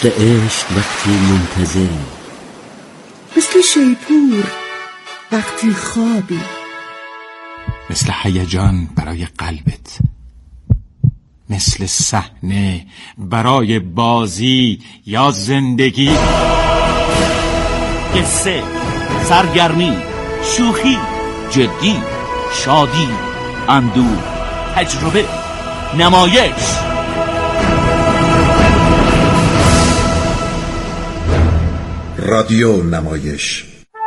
مثل عشق وقتی منتظری، مثل شیپور وقتی خوابی، مثل هیجان برای قلبت، مثل صحنه برای بازی یا زندگی. قصه، سرگرمی، شوخی، جدی، شادی، اندوه، تجربه، نمایش. رادیو نمایش.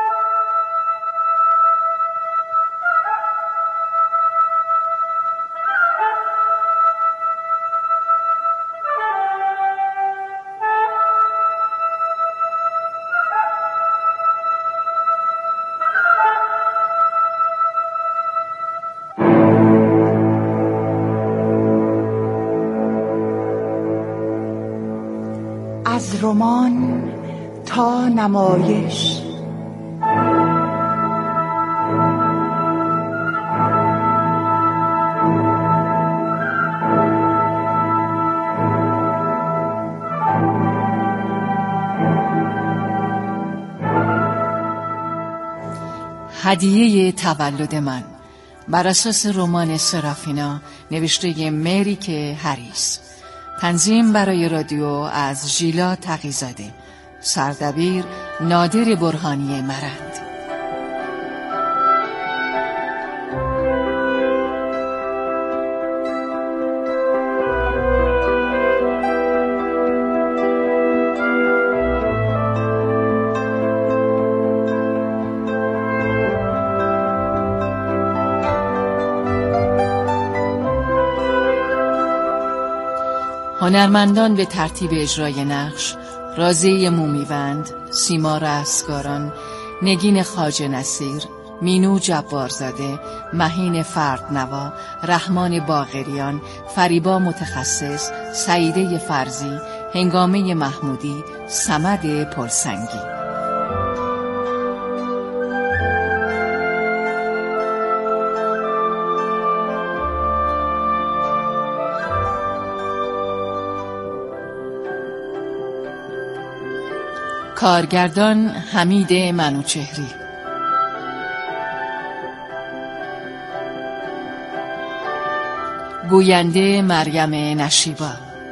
از رمان تا نمایش. هدیه تولد من بر اساس رمان سرافینا نوشته مریک هریس. تنظیم برای رادیو از ژیلا تقی‌زاده. سردبیر نادر برهانی مرند. هنرمندان به ترتیب اجرای نقش: رازی مومیوند، سیما رستگاران، نگین خواجه نصیر، مینو جبارزاده، مهین فردنوا، رحمان باقریان، فریبا متخصص، سعیده فرزی، هنگامه محمودی، صمد پلسنگی. کارگردان حمید منوچهری. گوینده مریم نشیبا.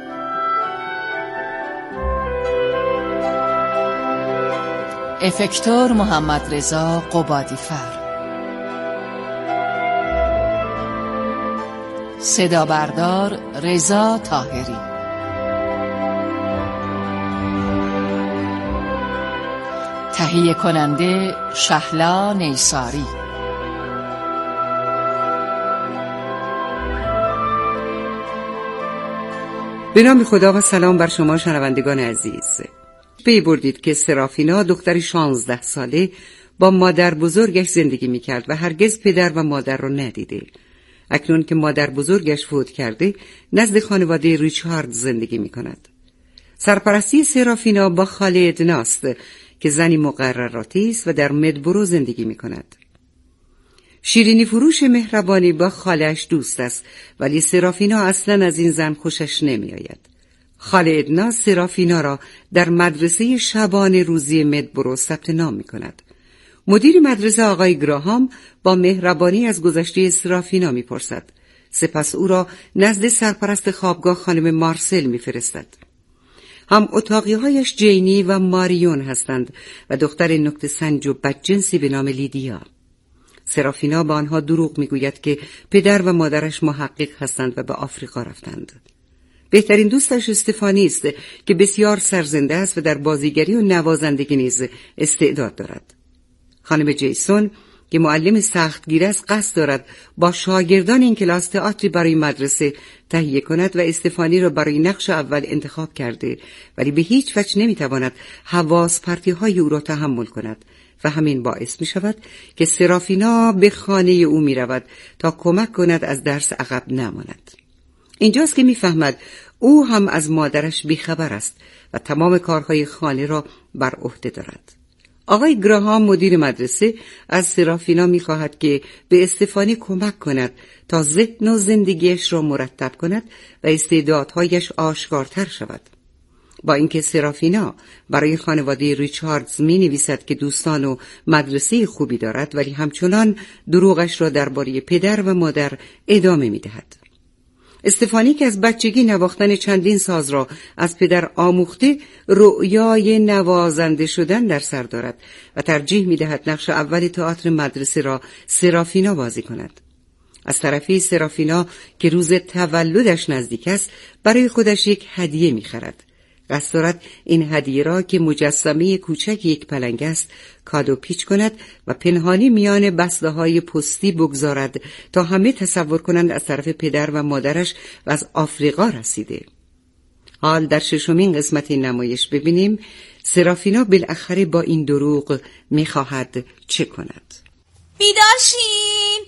افکتور محمد رضا قبادیفر. صدا بردار رضا طاهری. تهیه کننده شهلا نیساری. به نام خدا و سلام بر شما شنوندگان عزیز. پی بردید که سرافینا دختری 16 ساله با مادر بزرگش زندگی میکرد و هرگز پدر و مادر را ندیده. اکنون که مادر بزرگش فوت کرده نزد خانواده ریچارد زندگی میکند. سرپرستی سرافینا با خاله ادناست که زنی مقرراتی است و در مدبرو زندگی می کند. شیرینی فروش مهربانی با خاله‌اش دوست است، ولی سرافینا اصلاً از این زن خوشش نمی آید. خاله ادنا سرافینا را در مدرسه شبانه روزی مدبرو ثبت نام می کند. مدیر مدرسه آقای گراهام با مهربانی از گذشته سرافینا می پرسد. سپس او را نزد سرپرست خوابگاه خانم مارسل می فرستد. هم اتاقی‌هایش جینی و ماریون هستند و دختر نکته سنج و بدجنسی به نام لیدیا. سرافینا به آنها دروغ میگوید که پدر و مادرش محقق هستند و به آفریقا رفتند. بهترین دوستش استفانی است که بسیار سرزنده است و در بازیگری و نوازندگی نیز استعداد دارد. خانم جیسون که معلم سختگیر است قصد دارد با شاگردان این کلاس تئاتری برای مدرسه تهیه کند و استفانی را برای نقش اول انتخاب کرده، ولی به هیچ وجه نمیتواند حواس پرتی‌های او را تحمل کند و همین باعث می شود که سرافینا به خانه او می رود تا کمک کند از درس عقب نماند. اینجاست که می فهمد او هم از مادرش بیخبر است و تمام کارهای خانه را بر عهده دارد. آقای گراهام مدیر مدرسه از سرافینا می‌خواهد که به استفانی کمک کند تا ذهن و زندگیش را مرتب کند و استعدادهایش آشکارتر شود. با اینکه سرافینا برای خانواده ریچاردز می نویسد که دوستان و مدرسه خوبی دارد، ولی همچنان دروغش را درباره پدر و مادر ادامه می دهد. استفانی که از بچگی نواختن چندین ساز را از پدر آموخته، رؤیای نوازنده شدن در سر دارد و ترجیح می دهد نقش اول تئاتر مدرسه را سرافینا بازی کند. از طرفی سرافینا که روز تولدش نزدیک است، برای خودش یک هدیه می خرد. قصد دارد این هدیه را که مجسمه کوچک یک پلنگ است کادو پیچ کند و پنهانی میان بسته‌های پستی بگذارد تا همه تصور کنند از طرف پدر و مادرش و از آفریقا رسیده. حال در 6مین قسمت این نمایش ببینیم سرافینا بالاخره با این دروغ می‌خواهد چه کند. بیدارشین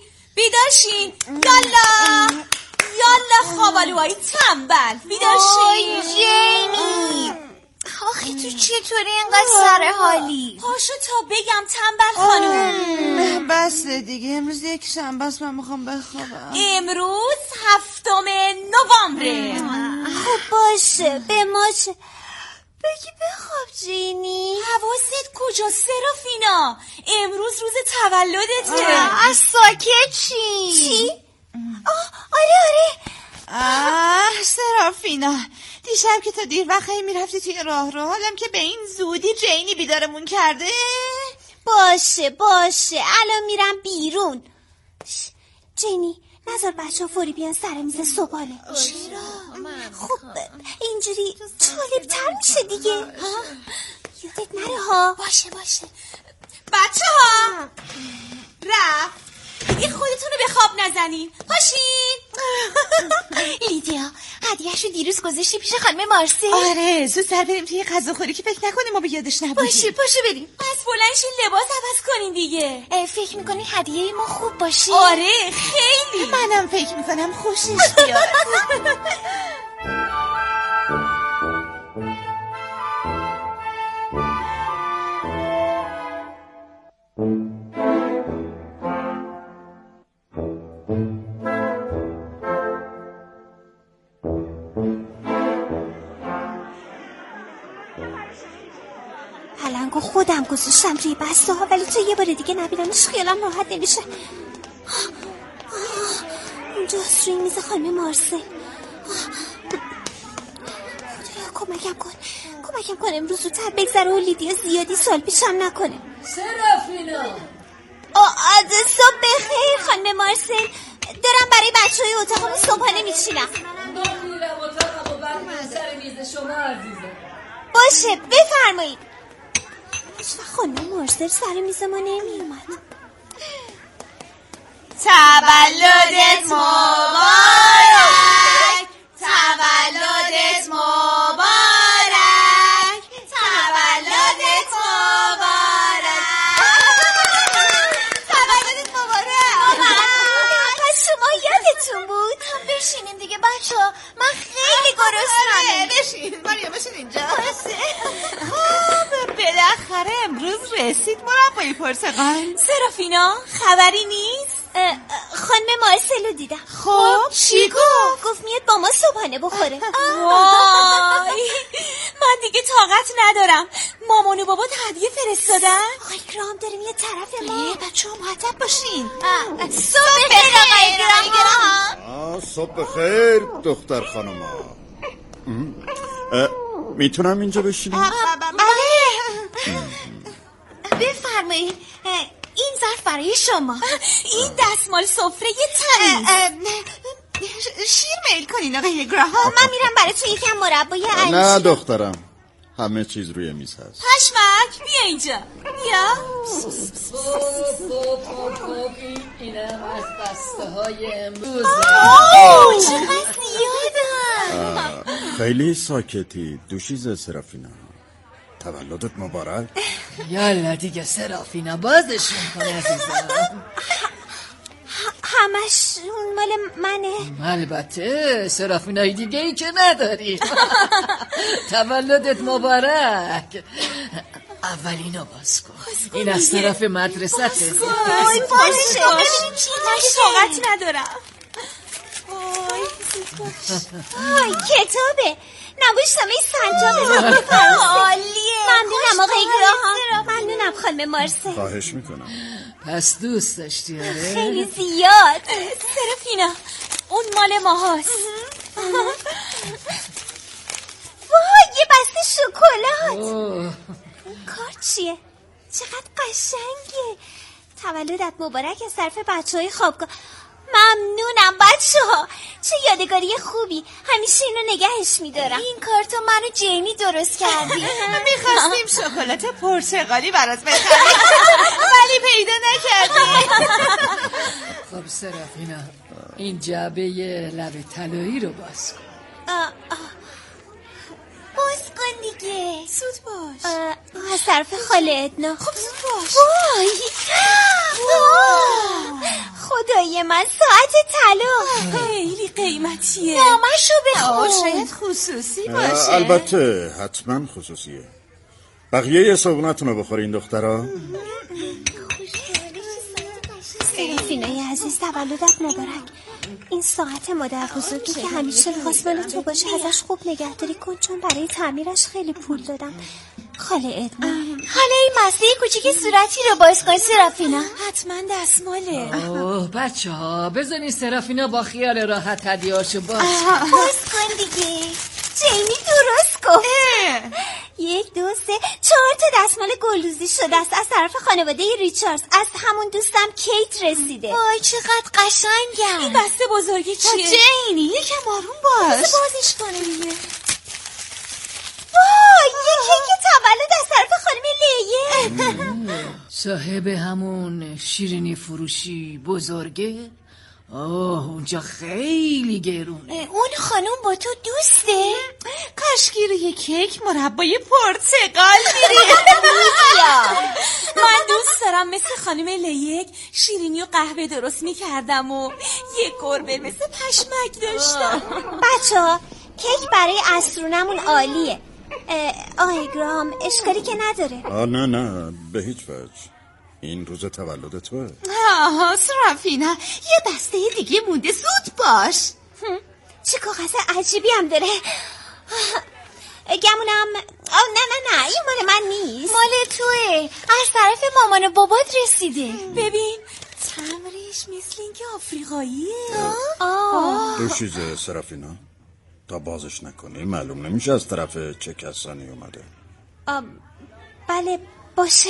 یالا خوابالوهای تنبل، بیدارشین. جینی آخه تو چطوری اینقدر سر حالی؟ پاشو تا بگم تنبل خانوم. بس دیگه امروز یک شنبه است، من میخوام بخوابم. امروز 7 نوامبره. خب باشه به ما چه؟ بگی بخواب جینی. حواست کجا سرافینا؟ امروز روز تولدته. از ساکت چی؟ آره سرافینا، دیشب که تا دیر وقت میرفتی توی راه رو، حالم که به این زودی جینی بیدارمون کرده. باشه الان میرم بیرون. جینی نظر بچه ها فوری بیان سر میز صبحانه. چرا؟ خب اینجوری جالب‌تر میشه دیگه. یادت نره ها. باشه بچه ها رفت دیگه، خودتون رو به خواب نزنین. پاشین. لیدیا هدیه‌شو دیروز گذاشتی پیش خانم مارسی. آره زود سر بریم توی غذاخوری که فکر نکنیم ما به یادش نبودیم. پاشو بریم. پس بلندشین لباس عوض کنین دیگه. فکر میکنی هدیه ما خوب باشه؟ آره خیلی. منم فکر میکنم خوشش بیاد. پلنگو خودم گذاشتم روی بسته ها، ولی تو یه بار دیگه نبینمش خیالم راحت نمیشه. اینجاست روی میز خانم مارسل. خدایا کمکم کن امروز زودتر بگذره و لیدیا زیادی سوال پیشم نکنه. سرافینا صبح بخیر خانم مارسل، دارم برای بچه های اتاقم صبحانه میچینم. من میرم اتاقم و برمی‌گردم سر میز شما عزیزم. باشه بفرمایید. خانم مارسل سر میز ما نمی اومد. تولدت مبارک، تولدت مبارک، تولدت پس شما یادتون بود؟ بشینین دیگه بچه‌ها، من خیلی گرسنه‌ام. بشین ماریا، بشین اینجا. بالاخره امروز رسید مربای پرتقال. سرافینا خبری نیست؟ خانم مارسل رو دیدم. خب چی گفت میاد با ما صبحانه بخوره. وای من دیگه طاقت ندارم. مامان و بابا هدیه فرستادن؟ آقای گرام داره میاد طرف ما. بچه‌ها مؤدب باشین. صبح بخیر آقای گرام. صبح بخیر دختر خانوما. میتونم اینجا بشینم؟ بله بفرمایید. این ظرف برای شما. این دستمال سفره تمیز. شیر میل کنین آقای گراهام. من میرم براتون یکم مربای انجیر. نه دخترم، همه چیز روی میز هست. پشمک بیا اینجا بیا. اینم از بسته های امروز. چقدر زیادم. خیلی ساکتی دوشیزه سرافینا. تولدت مبارک. یالا دیگه سرافینا بازشون کن عزیزم. همشون مال منه. البته سرافینای دیگه ای که نداری. تولدت مبارک. اولینو باز کن. این از طرف مدرسته. باشه ببینید چی طاقت ندارم. وای کتابه. نوشتم این سنجا بزن. عالیه. ممنونم آقای گراهام. ممنونم خانم مارسل. خواهش میکنم. پس دوست داشتی آره؟ خیلی زیاد. سرافینا اون مال ماهاست. وای یه بسته شکلات. این کار چیه؟ چقدر قشنگه. تولدت مبارک از طرف بچه‌های خوابگاه. ممنونم بچه‌ها. چه یادگاری خوبی. همیشه اینو نگهش می‌دارم. این کار تو منو جینی درست کردی. می‌خواستیم شکلات پرتقالی برات بخریم ولی پیدا نکردیم. خب سرافینا این جعبه لب طلایی رو باز کن. باز کن دیگه. زود باش. از طرف خاله ادنا. خب زود باش. وای خدای من ساعت طلا خیلی قیمتیه. نامشو بخون. شاید خصوصی باشه. البته حتما خصوصیه. بقیه صبحونتون رو بخورین دخترها. سرافینای عزیز تولدت مبارک. این ساعت مادر بزرگی که همیشه می‌خواست مال تو باشه ازش خوب نگهداری کن چون برای تعمیرش خیلی پول دادم. خاله ادنا حالا این مسئله کوچیک صورتی رو باز کن سرافینا. حتما دستماله. اوه بچه ها بزنین سرافینا با خیال راحت هدیه‌اشو باز باز کن دیگه. جیمی درست گفت. 1 2 3 4 تا دستمال گلدوزی شده است از طرف خانواده ریچاردز. از همون دوستم کیت رسیده. وای چقدر قشنگم. این بسته بزرگی چیه؟ جینی یکم آروم باش. بازش کنه دیگه. وای یه کیک تولد از طرف خانم لیه. صاحب همون شیرینی فروشی بزرگه؟ اونجا خیلی گرونه. اون خانوم با تو دوسته؟ کاشکی روی کیک مربای پرتقال میری. من دوست دارم مثل خانم لیک شیرینی و قهوه درست میکردم و یه گربه مثل پشمک داشتم. بچه‌ها کیک برای عصرونمون عالیه. آقای گرام اشکالی که نداره. نه به هیچ وجه. این روز تولد توه. سرافینا یه بسته دیگه مونده زود باش. چه کاغذ عجیبی هم داره. گمونم نه این مال من نیست. مال توه. از طرف مامان و بابات رسیده. ببین تمرش مثل اینکه آفریقاییه. دو چیزه سرافینا تا بازش نکنی معلوم نمیشه از طرف چه کسانی اومده. بله باشه.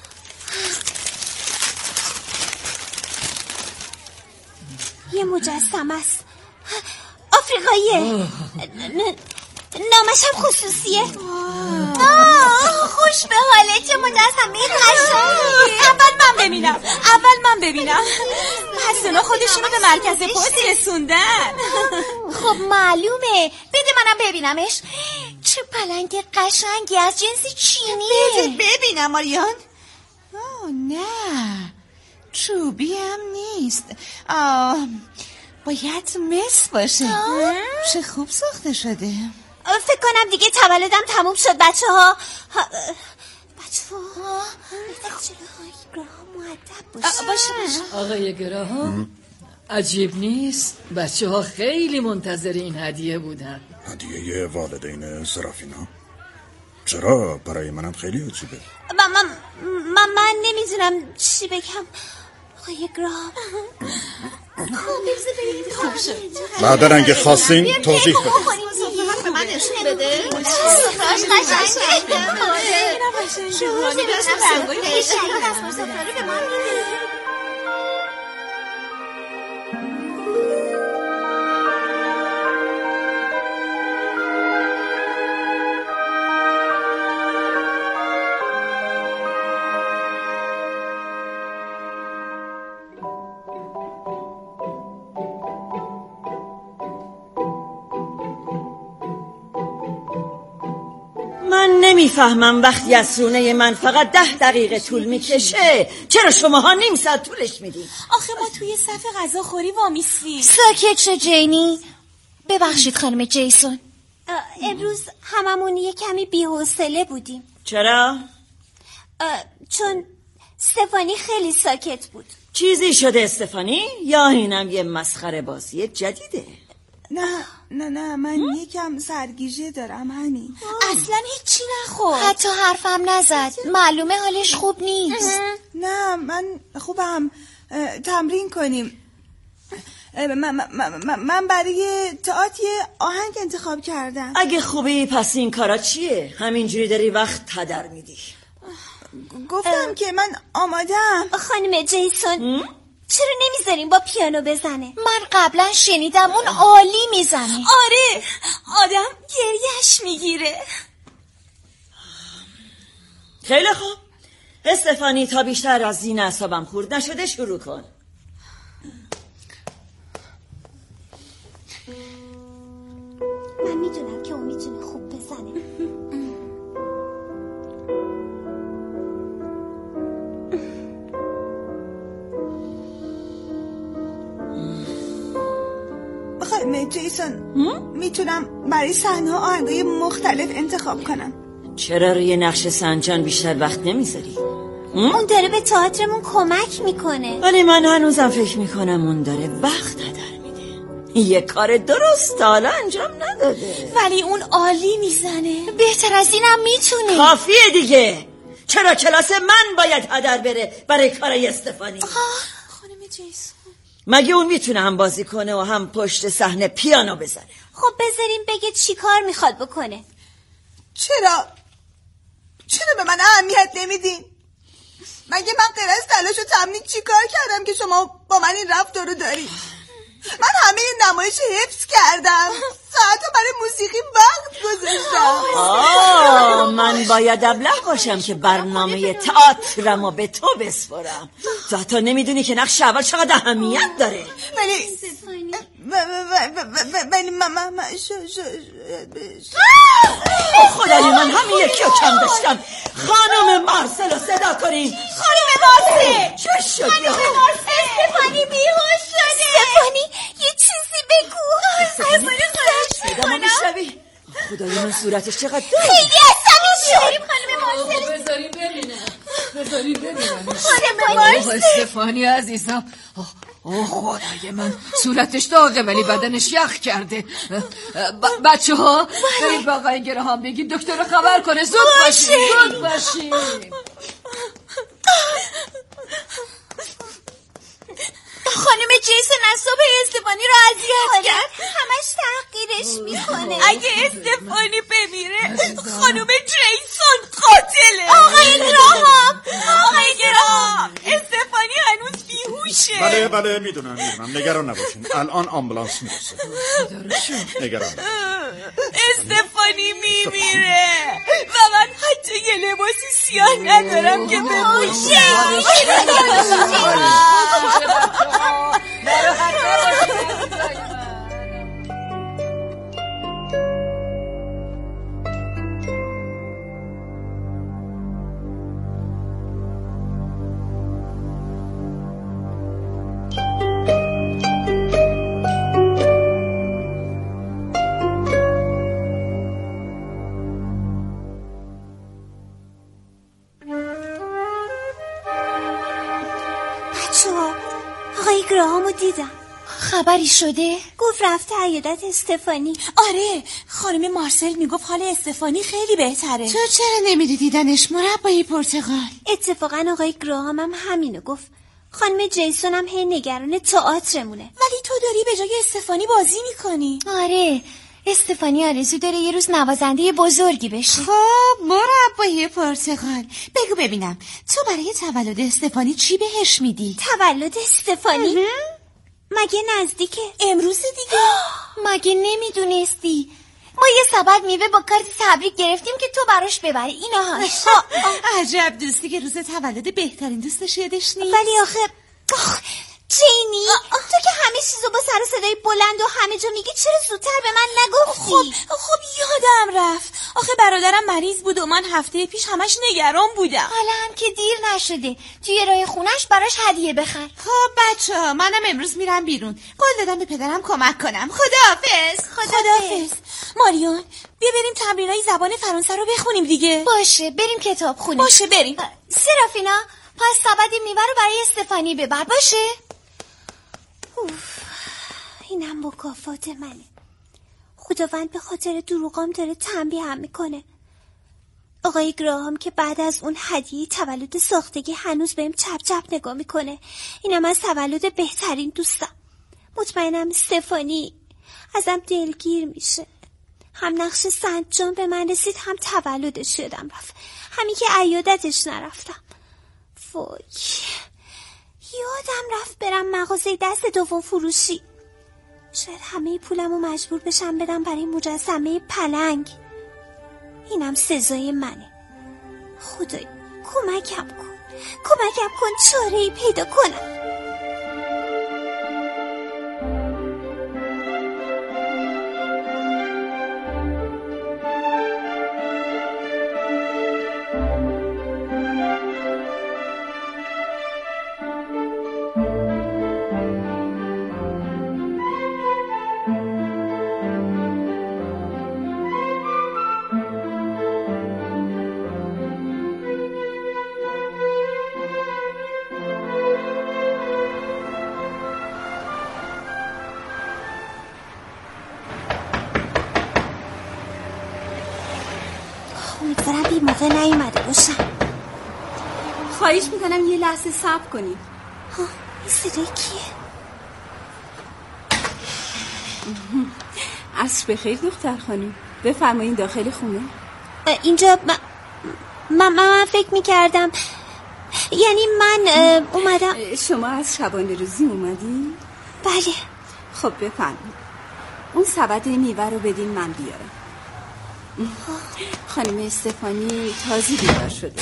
یه مجسمه است آفریقاییه. نامش هم خصوصیه. خوش به حاله. چه مجسمه قشنگی. اول من ببینم. پس اونا خودشونو به مرکز پست رسوندن. خب معلومه. بده منم ببینمش. چه پلنگ قشنگی از جنس چینیه. بده ببینم آریان. نه چوبی هم نیست. باید مس باشه. چه خوب ساخته شده. فکر کنم دیگه تولدم تموم شد بچه‌ها. باشه. آقای گراهام عجیب نیست بچه ها خیلی منتظر این هدیه بودن. هدیه والدین سرافینا؟ چرا؟ برای منم خیلی عجیبه. من نمیدونم چی بگم. آقای گرام بعد رنگ خواستین توضیح بده. به من نشون بده. سفراش قشنگه. نمیفهمم وقتی از رونه من فقط 10 دقیقه طول میکشه چرا شماها نیم ساعت طولش میدید؟ آخه ما توی صف غذاخوری وامیستیم. ساکت شو جینی. ببخشید خانم جیسون. امروز هممون یه کمی بی‌حوصله بودیم. چرا؟ چون استفانی خیلی ساکت بود. چیزی شده استفانی؟ یا اینم یه مسخره بازی جدیده؟ نه من یکم سرگیجه دارم همین. اصلا هیچی نخورد، حتی حرفم نزد. معلومه حالش خوب نیست. نه من خوبم. تمرین کنیم. من برای تئاتر آهنگ انتخاب کردم. اگه خوبی پس این کارا چیه؟ همینجوری داری وقت هدر میدی. گفتم که من آمادم. خانم جیسون چرا نمیذاریم با پیانو بزنه؟ من قبلا شنیدم اون عالی میزنه. آره آدم گریهش میگیره. خیلی خوب استفانی، تا بیشتر از این اعصابم خورد نشده شروع کن. من میدونم که اون میتونه خوب بزنه. خانم جیسون میتونم برای صحنه آهنگای مختلف انتخاب کنم. چرا روی نقش سنجان بیشتر وقت نمیذاری؟ اون داره به تئاترمون کمک میکنه. ولی من هنوزم فکر میکنم اون داره وقت هدر میده. یه کار درست حالا انجام نداده. ولی اون عالی میزنه. بهتر از اینم میتونه. کافیه دیگه. چرا کلاس من باید هدر بره برای کارای استفانی؟ خانم جیسون مگه اون میتونه هم بازی کنه و هم پشت صحنه پیانو بزنه؟ خب بذاریم بگه چی کار میخواد بکنه. چرا به من اهمیت نمیدین؟ مگه من غیر از تلاش و تمرین چی کار کردم که شما با من این رفتار رو دارید؟ من همه این نمایش حفظ کردم، ساعتا برای موسیقی وقت گذاشتم. من باید ابله باشم که برنامه تئاترمو به تو بسپرم. تو حتی نمیدونی که نقش اول چقدر اهمیت داره. ولی خدای من همین یکی رو کم داشتم. خانم مارسل رو صدا کنین. خانم مارسل چه شد؟ خانم مارسل استفانی بیهوش شده. استفانی یه چیزی بگو. استفانی خودش صدامو میشنوی؟ خدای من صورتش چقدر خیلی عصبی شد. خانم مارسل بذاریم ببینم. خانم مارسل استفانی عزیزم. خدای من صورتش داغه ولی بدنش یخ کرده. بچه ها برید با آقای گراهام بگید دکتر رو خبر کنه. زود باشین. خانم جیسون از صبح استفانی رو اذیت کرد. همش تحقیرش میکنه. اگه استفانی بمیره خانم جیسون قاتله. آقای گراهام استفانی هنوز بیهوشه. بله میدونم نگران نباشین. الان آمبولانس میرسه. نگران استفانی میمیره و من حتی یه لباسی سیاه ندارم که بپوشه. آقای گراهامو دیدم. خبری شده؟ گفت رفته عیادت استفانی. آره خانم مارسل میگفت حال استفانی خیلی بهتره. تو چرا نمیری دیدنش مربای پرتقال؟ اتفاقا آقای گراهام هم همینو گفت. خانم جیسون هم هی نگران تئاترمونه. ولی تو داری به جای استفانی بازی میکنی. آره استفانی آرزو داره یه روز نوازنده بزرگی بشه. خب مربای پرتقال بگو ببینم تو برای تولد استفانی چی بهش میدی؟ تولد استفانی؟ مگه نزدیکه؟ امروز دیگه. مگه نمیدونستی؟ ما یه سبد میوه با کارت تبریک گرفتیم که تو براش ببری. ایناهاش. عجب دوستی که روز تولد بهترین دوستش یادش نیست. ولی آخه جینی تو که همه چیزو با سر و صدای بلند و همه جا میگی چرا زودتر به من نگفتی؟ خب یادم رفت. آخه برادرم مریض بود و من هفته پیش همش نگران بودم. حالا هم که دیر نشده توی راه خونش براش هدیه بخر. خب بچه‌ها منم امروز میرم بیرون. قول دادم به پدرم کمک کنم. خداحافظ. ماریون بیا بریم تمرینای زبان فرانسه رو بخونیم دیگه. باشه بریم کتاب خونیم. باشه بریم. سرافینا پس سبد میوه رو برای استفانی ببر. باشه اینم مکافات منه. خداوند به خاطر دروغام داره تنبیه هم میکنه. آقای گراهام که بعد از اون هدیه تولد ساختگی هنوز بهم چپ چپ نگاه میکنه. اینم از تولد بهترین دوستم. مطمئنم استفانی ازم دلگیر میشه. هم نقش سنت جان به من رسید، هم تولدش یادم رفت، همین که عیادتش نرفتم. وای، یادم رفت برم مغازه دست دوم فروشی. شاید همه پولمو مجبور بشم بدم برای مجسمه پلنگ. اینم سزای منه. خدای کمکم کن چاره‌ای پیدا کنم. امیدوارم بی موقع نیومده باشم. خواهش میکنم یه لحظه صبر کنید. این صدای کیه؟ عصر بخیر دختر خانم، بفرمایین داخل خونه. اینجا من فکر میکردم، یعنی من اومدم. شما از شبانه روزی اومدی؟ بله. خب بفرمایید، اون سبد میوه رو بدین من بیارم. خانم استفانی تازه بیدار شده.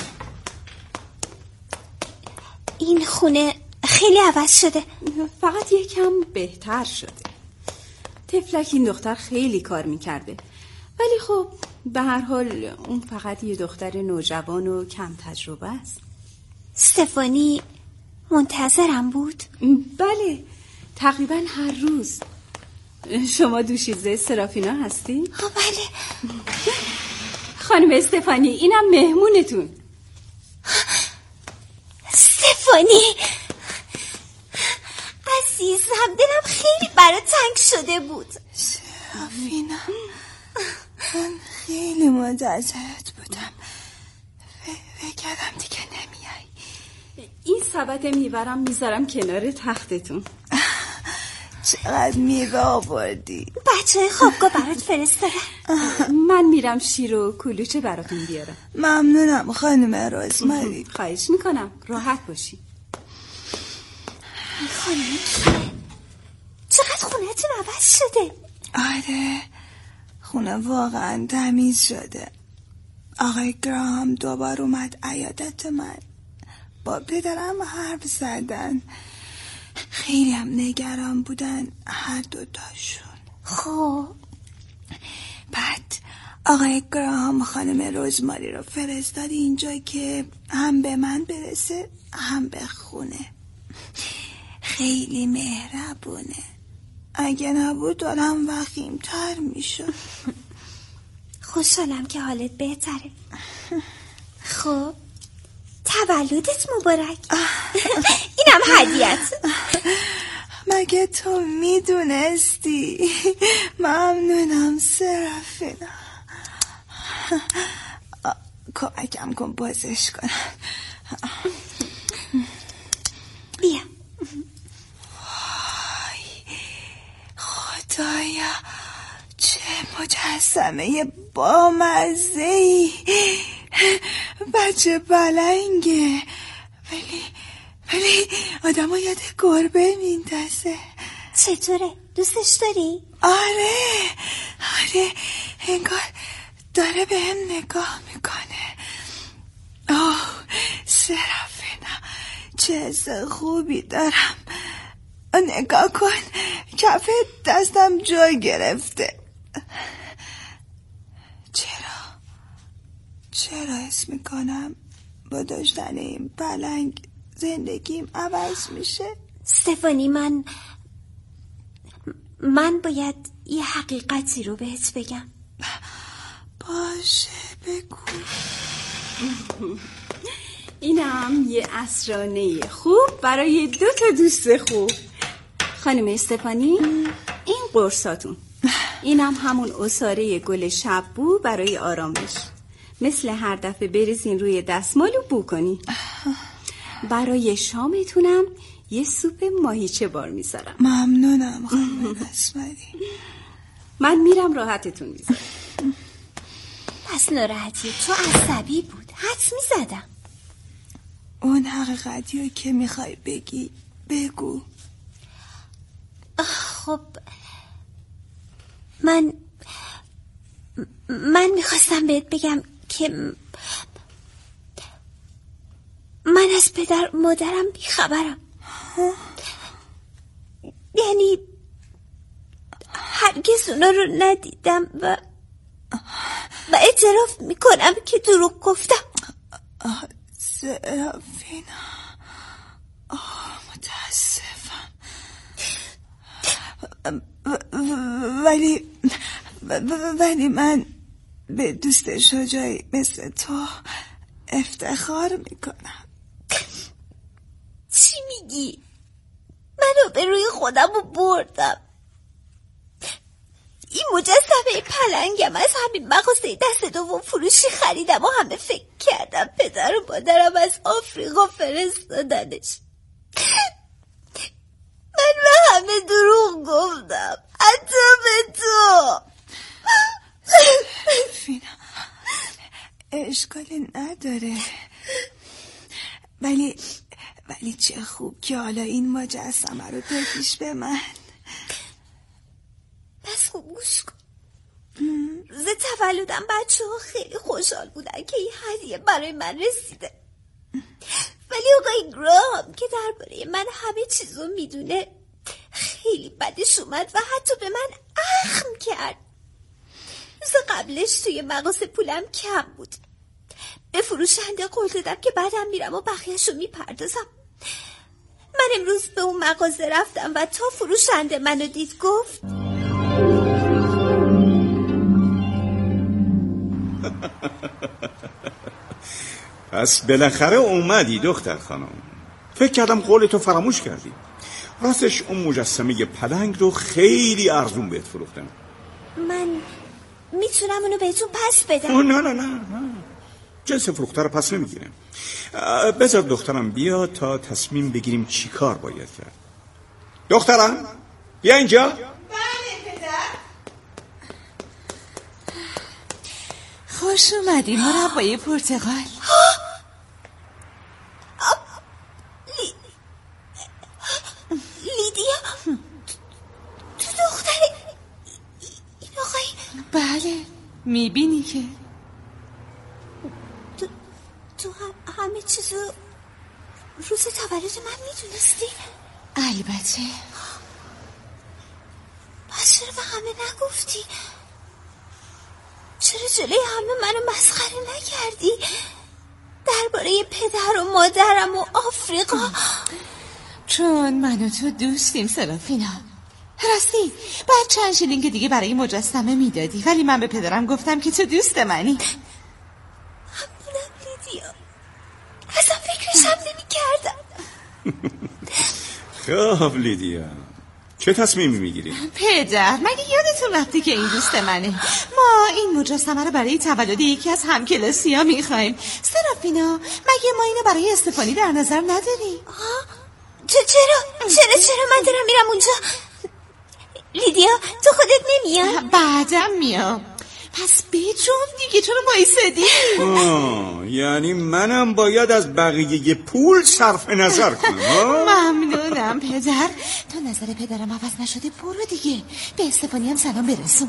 این خونه خیلی عوض شده. فقط یکم بهتر شده. طفلک این دختر خیلی کار میکرده، ولی خب به هر حال اون فقط یه دختر نوجوان و کم تجربه است. استفانی منتظرم بود؟ بله، تقریبا هر روز. شما دوشیزه سرافینا هستی؟ بله. خانم استفانی، اینم مهمونتون. استفانی عزیزم، دلم خیلی برات تنگ شده بود. سرافینا، من خیلی منتظرت بودم. فکر کردم دیگه نمیای. این سبد میورم میذارم کنار تختتون. چقدر میوه آوردی. بچه‌های خوابگاه برات فرستادن. من میرم شیر و کلوچه براتون بیارم. ممنونم خانم رزماری. خواهش میکنم، راحت باشی. خانم کیه؟ چقدر خونه‌تون عوض شده. آره، خونه واقعا تمیز شده. آقای گراهام دوبار اومد عیادت من. با پدرم حرف زدن. خیلی هم نگران بودن هر دوتاشون. خب بعد آقای گراهام خانم رزماری رو فرستاد اینجا که هم به من برسه هم به خونه. خیلی مهربونه. اگه نبود دلم وخیم‌تر میشد. خوشحالم که حالت بهتره. خب تولدت مبارک. اینم هدیه‌ت. مگه تو میدونستی؟ ممنونم سرافینا. کمکم کن بازش کنم. بیا. وای خدایا، چه مجسمه بامزه‌ای. بچه پلنگه، ولی آدم ها یاد گربه میندازه. چطوره؟ دوستش داری؟ آره انگار داره به هم نگاه میکنه. اوه سرافینا، چه حس خوبی دارم. نگاه کن، کف دستم جا گرفته. چرا حس میکنم با داشتن این پلنگ زندگیم عوض میشه؟ استفانی، من باید یه حقیقتی رو بهت بگم. باشه بگو. اینم یه عصرانه خوب برای 2 دوست خوب. خانم استفانی، این قرصاتون. اینم همون عصاره گل شببو برای آرامش. مثل هر دفعه بریزین روی دستمال و بو کنی. برای شامتونم یه سوپ ماهیچه بار میذارم. ممنونم خانم اسمری. من میرم راحتتون میذارم. پس ناراحتی تو عصبی بود، حدس میزدم. اون حقیقتیو که میخوای بگی بگو. خب من میخواستم بهت بگم که من از پدر مادرم بیخبرم. یعنی هرگز اونا رو ندیدم و اعتراف میکنم که دروغ گفتم. سرافینا، متاسفم، ولی من به دوست شجاعی مثل تو افتخار میکنم. چی میگی؟ منو به روی خودم رو بردم. این مجسمه پلنگم از همین مغازه دست دوم فروشی خریدم و همه فکر کردم پدر و مادرم از آفریقا فرستادنش. من به همه دروغ گفتم، حتی به تو. فینا، اشکالی نداره، ولی چه خوب که حالا این مجسمه رو دادیش به من. پس خوب گوش کن. روز تولدم بچه‌ها خیلی خوشحال بودن که این هدیه برای من رسیده، ولی آقای گراهام که درباره من همه چیزو میدونه خیلی بدش اومد و حتی به من اخم کرد. روز قبلش توی مغازه پولم کم بود. به فروشنده قول دادم که بعدم میرم و بقیه‌شو میپردازم. من امروز به اون مغازه رفتم و تا فروشنده منو دید گفت پس بالاخره اومدی دختر خانم. فکر کردم قولتو فراموش کردی. راستش اون مجسمه پلنگ رو خیلی ارزون بهت فروختم. من میتونم اونو بهتون پس بدم؟ نه جنس فروخته رو پس نمیگیرم. بذار دخترم بیا تا تصمیم بگیریم چی کار باید کرد. دخترم بیا اینجا. بله پدر. خوش اومدی مربای پرتقال. لیدیا، تو دختر این آقای؟ بله، میبینی که تو همه چیزو روز تولد من میدونستی؟ البته. پس چرا به همه نگفتی؟ چرا جلوی همه منو مسخره نکردی؟ درباره پدر و مادرم و آفریقا. چون من و تو دوستیم سرافینا. راستی باید چند شیلینگ دیگه برای مجسمه میدادی، ولی من به پدرم گفتم که تو دوست منی. همونم لیدیا، اصلا فکرشم نمی کردم. خب لیدیا، چه تصمیمی میگیری؟ پدر، مگه یادتون رفته که این دوست منه؟ ما این مجسمه رو برای تولد یکی از همکلاسی‌ها میخوایم. سرافینا، مگه ما اینو برای استفانی در نظر نداریم؟ چرا من دارم میرم اونجا؟ لیدیا، تو خودت نمیای؟ بعدم میام. پس بجون دیگه، چرا بایستدی؟ یعنی منم باید از بقیه پول صرف نظر کنم؟ ممنونم پدر. تا نظر پدرم عوض نشده برو دیگه. به استفانی هم سلام برسون.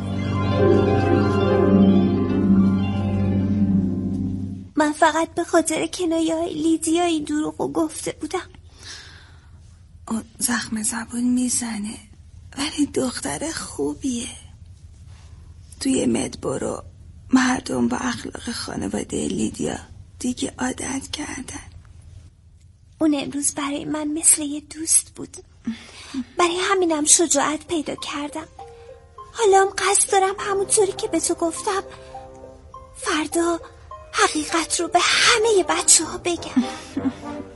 من فقط به خاطر کنایه‌های لیدیا این دروغو گفته بودم. اون زخم زبون میزنه، ولی دختر خوبیه. توی مدبرو مردم با اخلاق خانواده لیدیا دیگه عادت کردن. اون امروز برای من مثل یه دوست بود. برای همینم شجاعت پیدا کردم. حالا هم قصد دارم همونطوری که به تو گفتم فردا حقیقت رو به همه بچه ها بگم.